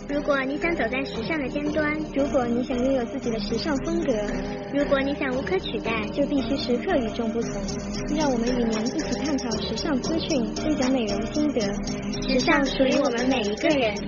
如果你想走在时尚的尖端， 如果你想拥有自己的时尚风格， 如果你想无可取代， 就必须时刻与众不同。让我们与您一起探讨时尚资讯，分享美容心得。 时尚属于我们每一个人。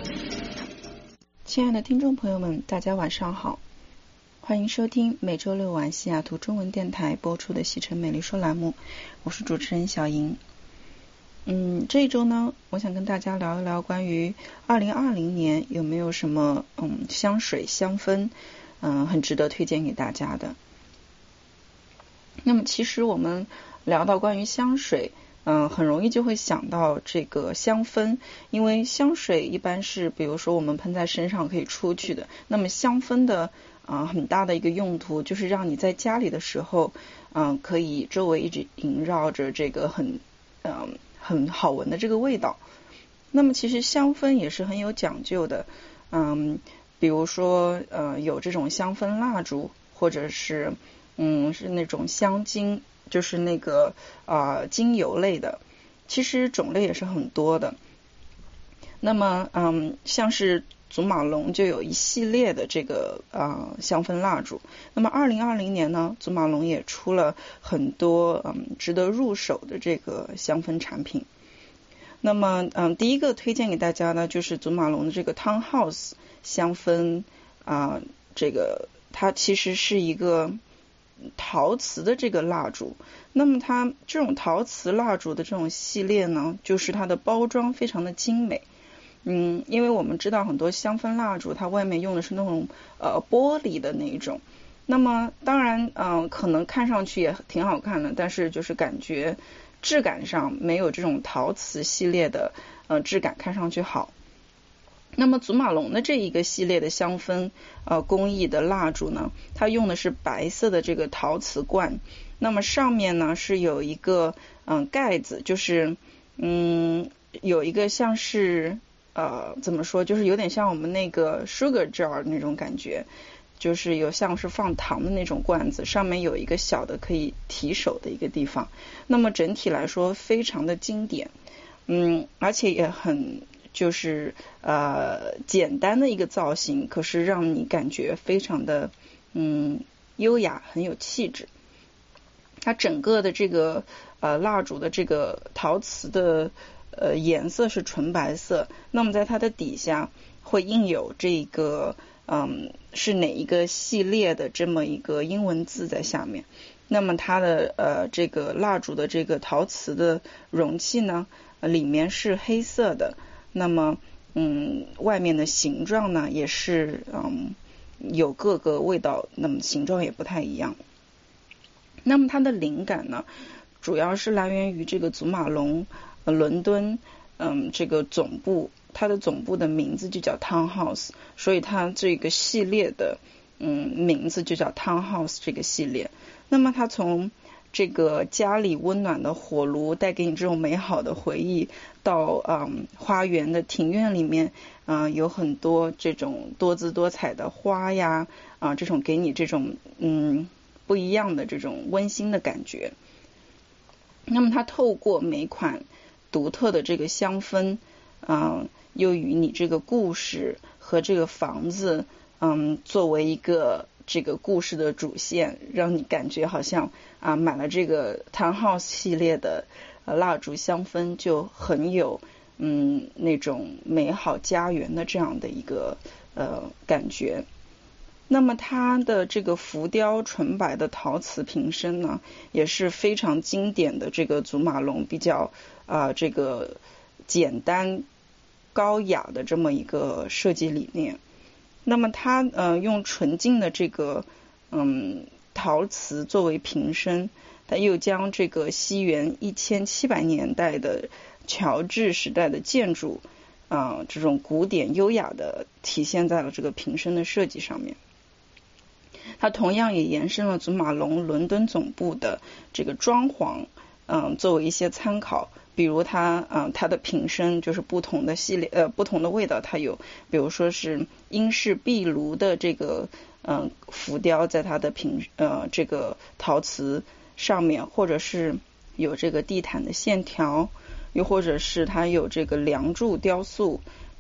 亲爱的听众朋友们，大家晚上好，欢迎收听每周六晚西雅图中文电台播出的西城美丽说栏目，我是主持人小莹。这一周呢，我想跟大家聊一聊关于2020年有没有什么香水香氛很值得推荐给大家的。那么其实我们聊到关于香水很容易就会想到这个香氛，因为香水一般是比如说我们喷在身上可以出去的，那么香氛的很大的一个用途就是让你在家里的时候可以周围一直萦绕着这个很好闻的这个味道。那么其实香氛也是很有讲究的，比如说有这种香氛蜡烛，或者是是那种香精，就是那个精油类的，其实种类也是很多的。那么像是祖马龙就有一系列的这个香氛蜡烛。那么2020年呢，祖马龙也出了很多值得入手的这个香氛产品。那么第一个推荐给大家呢，就是祖马龙的这个 Townhouse 香氛这个它其实是一个陶瓷的这个蜡烛。那么它这种陶瓷蜡烛的这种系列呢，就是它的包装非常的精美。因为我们知道很多香氛蜡烛它外面用的是那种玻璃的那一种，那么当然可能看上去也挺好看的，但是就是感觉质感上没有这种陶瓷系列的质感看上去好。那么祖马龙的这一个系列的香氛工艺的蜡烛呢，它用的是白色的这个陶瓷罐，那么上面呢是有一个盖子，就是有一个像是怎么说，就是有点像我们那个 sugar jar 那种感觉，就是有像是放糖的那种罐子，上面有一个小的可以提手的一个地方。那么整体来说非常的经典，而且也很就是简单的一个造型，可是让你感觉非常的优雅，很有气质。它整个的这个蜡烛的这个陶瓷的颜色是纯白色，那么在它的底下会印有这个是哪一个系列的这么一个英文字在下面。那么它的这个蜡烛的这个陶瓷的容器呢，里面是黑色的，那么外面的形状呢也是有各个味道，那么形状也不太一样。那么它的灵感呢，主要是来源于这个祖马龙伦敦这个总部，它的总部的名字就叫 Townhouse， 所以它这个系列的名字就叫 Townhouse 这个系列。那么它从这个家里温暖的火炉带给你这种美好的回忆，到花园的庭院里面有很多这种多姿多彩的花呀这种给你这种不一样的这种温馨的感觉。那么它透过每款独特的这个香氛又与你这个故事和这个房子作为一个这个故事的主线，让你感觉好像买了这个 Townhouse 系列的蜡烛香氛就很有那种美好家园的这样的一个感觉。那么它的这个浮雕纯白的陶瓷瓶身呢，也是非常经典的这个祖马龙比较这个简单高雅的这么一个设计理念。那么它用纯净的这个陶瓷作为瓶身，它又将这个西元1700年代的乔治时代的建筑这种古典优雅的体现在了这个瓶身的设计上面。它同样也延伸了祖马龙伦敦总部的这个装潢作为一些参考，比如它的瓶身就是不同的系列不同的味道，它有比如说是英式壁炉的这个浮雕在它的这个陶瓷上面，或者是有这个地毯的线条，又或者是它有这个梁柱雕塑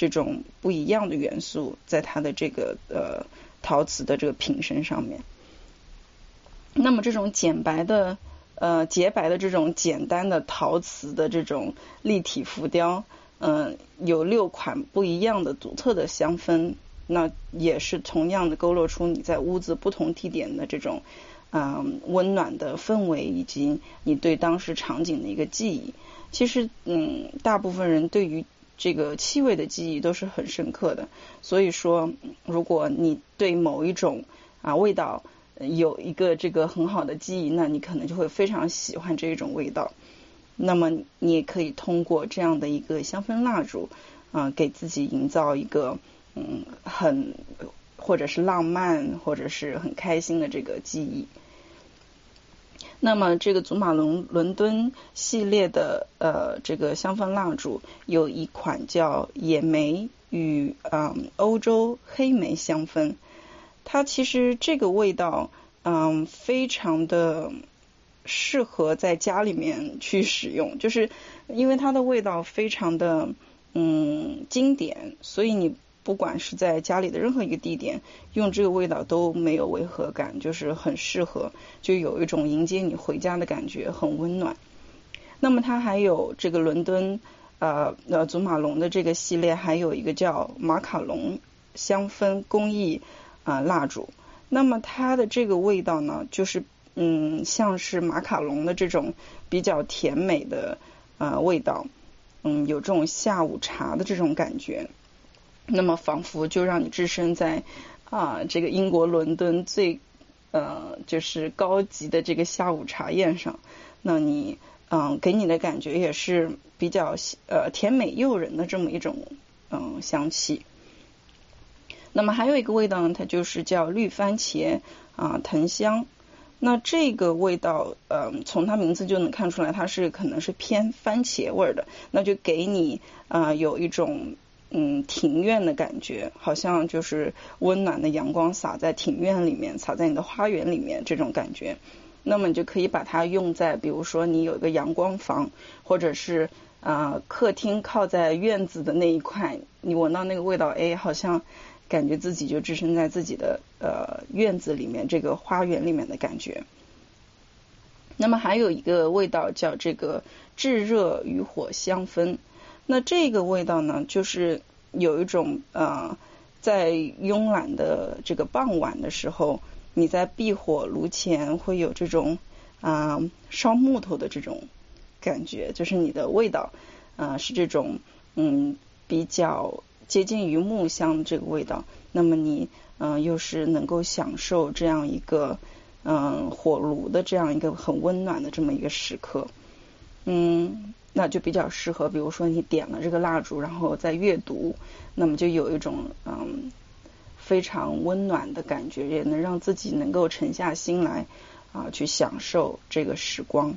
这种不一样的元素在它的这个陶瓷的这个瓶身上面。那么这种洁白的这种简单的陶瓷的这种立体浮雕，有6款不一样的独特的香氛，那也是同样的勾勒出你在屋子不同地点的这种温暖的氛围，以及你对当时场景的一个记忆。其实大部分人对于这个气味的记忆都是很深刻的，所以说如果你对某一种味道有一个这个很好的记忆，那你可能就会非常喜欢这种味道。那么你也可以通过这样的一个香氛蜡烛给自己营造一个很或者是浪漫或者是很开心的这个记忆。那么这个祖马龙伦敦系列的这个香氛蜡烛有一款叫野莓与欧洲黑莓香氛，它其实这个味道非常的适合在家里面去使用，就是因为它的味道非常的经典，所以你不管是在家里的任何一个地点用这个味道都没有违和感，就是很适合，就有一种迎接你回家的感觉，很温暖。那么它还有这个伦敦祖马龙的这个系列，还有一个叫马卡龙香氛工艺蜡烛。那么它的这个味道呢，就是像是马卡龙的这种比较甜美的味道，有这种下午茶的这种感觉。那么仿佛就让你置身在这个英国伦敦最就是高级的这个下午茶宴上。那你给你的感觉也是比较甜美诱人的这么一种香气。那么还有一个味道呢，它就是叫绿番茄藤香。那这个味道从它名字就能看出来，它是可能是偏番茄味的，那就给你有一种庭院的感觉，好像就是温暖的阳光洒在庭院里面，洒在你的花园里面这种感觉。那么你就可以把它用在比如说你有一个阳光房，或者是客厅靠在院子的那一块，你闻到那个味道，好像感觉自己就置身在自己的院子里面，这个花园里面的感觉。那么还有一个味道叫这个炙热渔火香氛。那这个味道呢，就是有一种在慵懒的这个傍晚的时候，你在壁火炉前会有这种烧木头的这种感觉，就是你的味道是这种比较接近于木香的这个味道。那么你又是能够享受这样一个火炉的这样一个很温暖的这么一个时刻。那就比较适合比如说你点了这个蜡烛然后再阅读，那么就有一种非常温暖的感觉，也能让自己能够沉下心来去享受这个时光。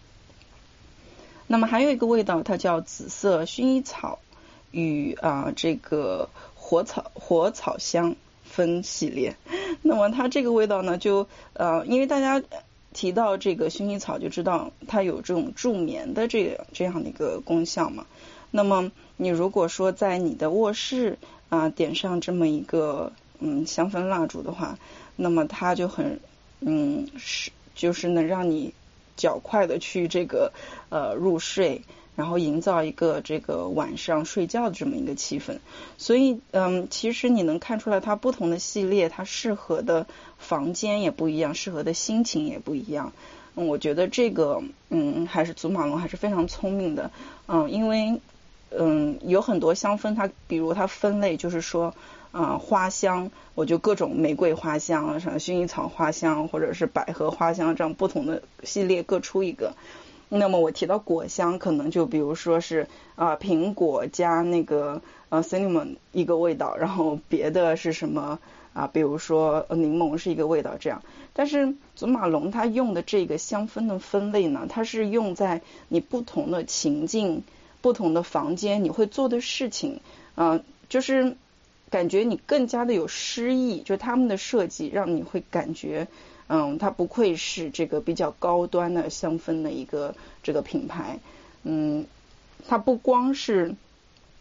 那么还有一个味道，它叫紫色薰衣草与这个火草香氛系列。那么它这个味道呢，就因为大家提到这个薰衣草就知道它有这种助眠的这样的一个功效嘛。那么你如果说在你的卧室点上这么一个香氛蜡烛的话，那么它就很就是能让你较快的去这个入睡，然后营造一个这个晚上睡觉的这么一个气氛。所以其实你能看出来它不同的系列，它适合的房间也不一样，适合的心情也不一样。我觉得这个还是祖马龙还是非常聪明的。因为有很多香氛它比如它分类就是说花香，我就各种玫瑰花香，什么薰衣草花香或者是百合花香，这样不同的系列各出一个。那么我提到果香，可能就比如说是苹果加那个cinnamon 一个味道，然后别的是什么比如说柠檬是一个味道这样。但是祖马龙它用的这个香氛的分类呢，它是用在你不同的情境、不同的房间你会做的事情，就是感觉你更加的有诗意，就他们的设计让你会感觉它不愧是这个比较高端的香氛的一个这个品牌。它不光是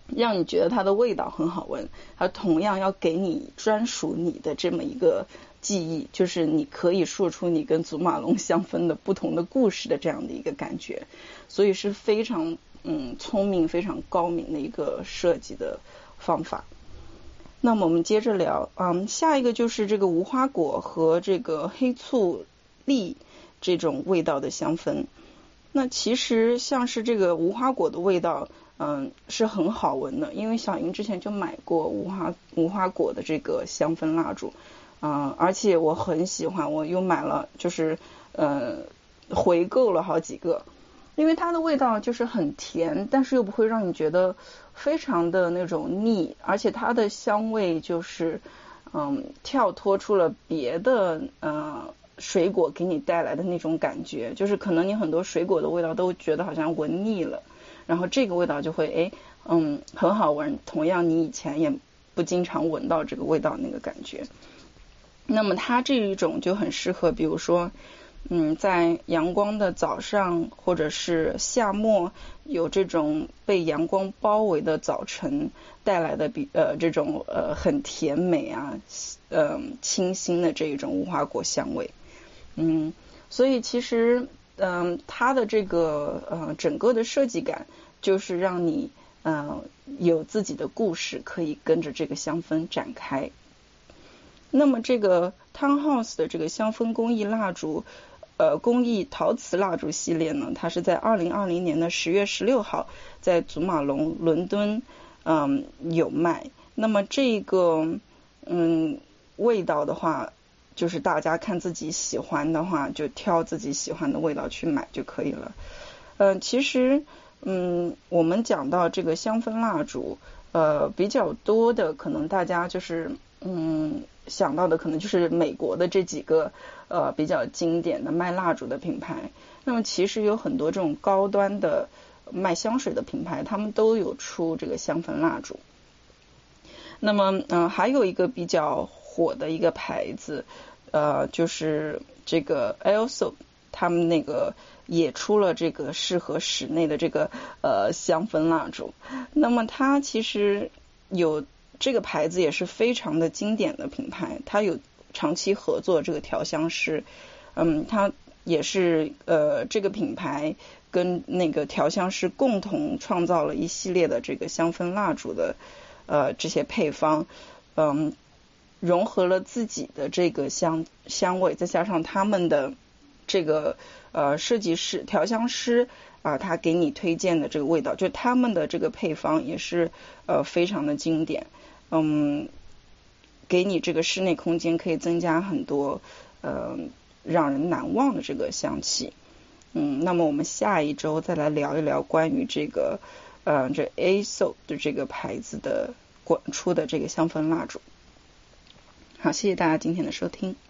让你觉得它的味道很好闻，它同样要给你专属你的这么一个记忆，就是你可以说出你跟祖马龙香氛的不同的故事的这样的一个感觉，所以是非常聪明非常高明的一个设计的方法。那么我们接着聊，下一个就是这个无花果和这个黑醋栗这种味道的香氛。那其实像是这个无花果的味道是很好闻的，因为小莹之前就买过无花果的这个香氛蜡烛，而且我很喜欢，我又买了，就是回购了好几个，因为它的味道就是很甜，但是又不会让你觉得非常的那种腻，而且它的香味就是跳脱出了别的水果给你带来的那种感觉，就是可能你很多水果的味道都觉得好像闻腻了，然后这个味道就会很好闻，同样你以前也不经常闻到这个味道那个感觉。那么它这一种就很适合比如说在阳光的早上或者是夏末有这种被阳光包围的早晨带来的这种很甜美清新的这一种无花果香味。所以其实它的这个整个的设计感就是让你有自己的故事可以跟着这个香氛展开。那么这个 Townhouse 的这个香氛工艺蜡烛工艺陶瓷蜡烛系列呢，它是在2020年的10月16号在祖马龙伦敦有卖。那么这个味道的话，就是大家看自己喜欢的话就挑自己喜欢的味道去买就可以了。其实我们讲到这个香氛蜡烛比较多的可能大家就是想到的可能就是美国的这几个比较经典的卖蜡烛的品牌。那么其实有很多这种高端的卖香水的品牌，他们都有出这个香氛蜡烛。那么还有一个比较火的一个牌子就是这个 Airsoap， 他们那个也出了这个适合室内的这个香氛蜡烛。那么它其实有这个牌子也是非常的经典的品牌，它有长期合作这个调香师，它也是这个品牌跟那个调香师共同创造了一系列的这个香氛蜡烛的这些配方，融合了自己的这个香味，再加上他们的这个设计师调香师他给你推荐的这个味道，就他们的这个配方也是非常的经典。给你这个室内空间可以增加很多让人难忘的这个香气。那么我们下一周再来聊一聊关于这个这 Airsoap 的这个牌子的出的这个香氛蜡烛。好，谢谢大家今天的收听。